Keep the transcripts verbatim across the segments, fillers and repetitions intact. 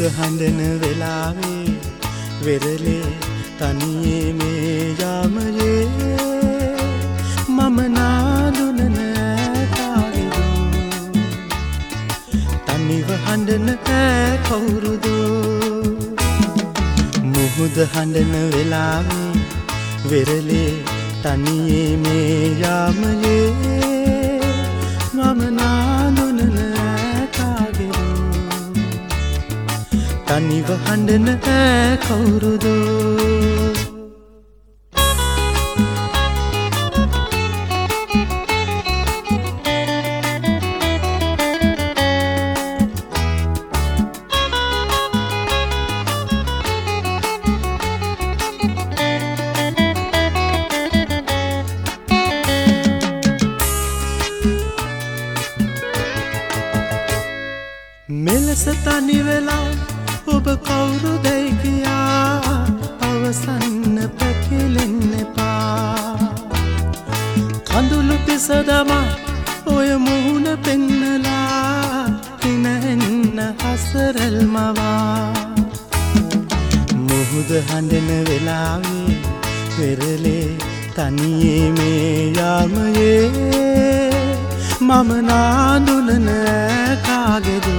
හඬන වෙලාවේ වෙරළේ තනියේ මේ යාමයේ මම නාදුන නෑ කාගේද තනිව හඬන ඈ කවුරුද මුහුද හඬන වෙලාවේ වෙරළේ තනියේ මේ යාමයේ මම නාදුන නෑ කාගේද තනිව හඬන ඈ කවුරුද මෙලෙස තනි වෙලා ඔබ කවුරුදැයි කියා අවසන්න පැකිලෙන්න එපා කඳුළු පිස දමා ඔය මුහුණ පෙන්නලා හිනෙන්න හසරල් මවා මුහුද හඬන වෙලාවේ වෙරළේ තනියේ මේ යාමයේ මම නාඳුන නෑ කාගේද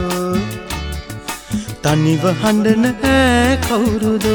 තනිව හඬන ඈ කවුරුද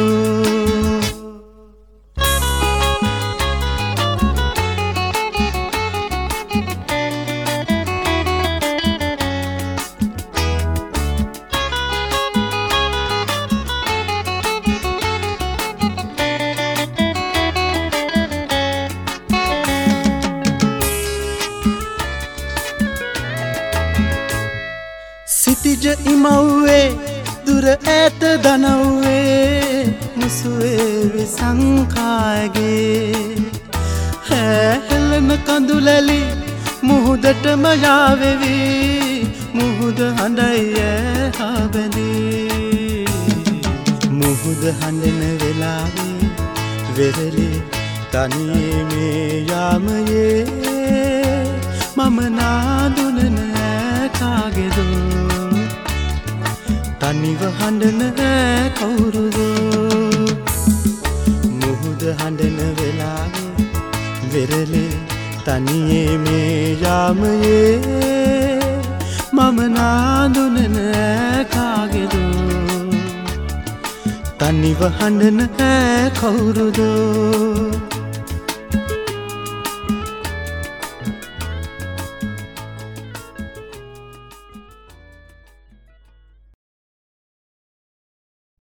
සිටිජ ඉමව්වේ දුර ඈත දනව්වේ මුසුවේ විසංකායගේ හැහෙලන කඳුලැලි මුහුදටම යාවෙවි මුහුද හඬයි ඈ හා බැඳී මුහුද හඬන වෙලාවේ වෙරළේ තනියේ මේ යාමයේ මම නාදුන නෑ කාගේද තනිව හඬන ඈ කවුරුද මුහුද හඬන වෙලාවේ වෙරළේ තනියේ මේ යාමයේ මම නාදුන නෑ කාගේද තනිව හඬන ඈ කවුරුද